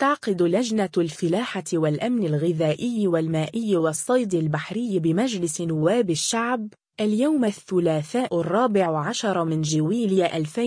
تعقد لجنة الفلاحة والأمن الغذائي والمائي والصيد البحري بمجلس نواب الشعب اليوم الثلاثاء 14 من جويلية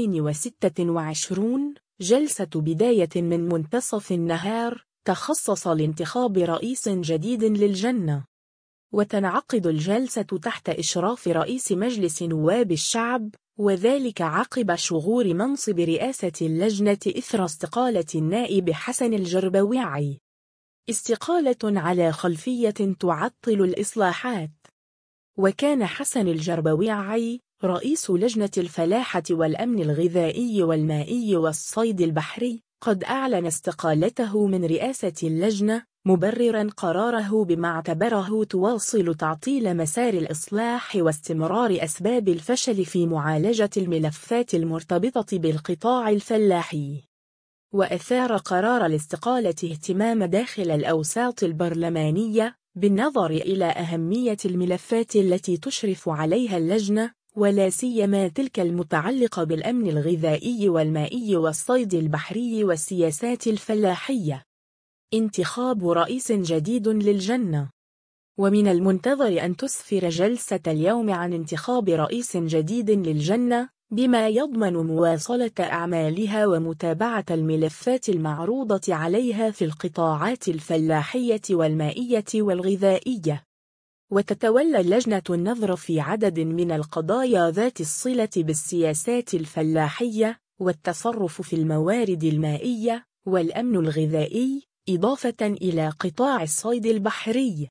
2026 جلسة بداية من منتصف النهار تخصص لانتخاب رئيس جديد للجنة. وتنعقد الجلسة تحت إشراف رئيس مجلس نواب الشعب، وذلك عقب شغور منصب رئاسة اللجنة إثر استقالة النائب حسن الجربويعي، استقالة على خلفية تعطل الإصلاحات. وكان حسن الجربويعي رئيس لجنة الفلاحة والأمن الغذائي والمائي والصيد البحري قد أعلن استقالته من رئاسة اللجنة، مبرراً قراره بما اعتبره تواصل تعطيل مسار الإصلاح واستمرار أسباب الفشل في معالجة الملفات المرتبطة بالقطاع الفلاحي. وأثار قرار الاستقالة اهتمام داخل الأوساط البرلمانية بالنظر إلى أهمية الملفات التي تشرف عليها اللجنة، ولا سيما تلك المتعلقة بالأمن الغذائي والمائي والصيد البحري والسياسات الفلاحية. انتخاب رئيس جديد للجنة. ومن المنتظر أن تسفر جلسة اليوم عن انتخاب رئيس جديد للجنة، بما يضمن مواصلة أعمالها ومتابعة الملفات المعروضة عليها في القطاعات الفلاحية والمائية والغذائية. وتتولى اللجنة النظر في عدد من القضايا ذات الصلة بالسياسات الفلاحية والتصرف في الموارد المائية والأمن الغذائي، إضافة إلى قطاع الصيد البحري.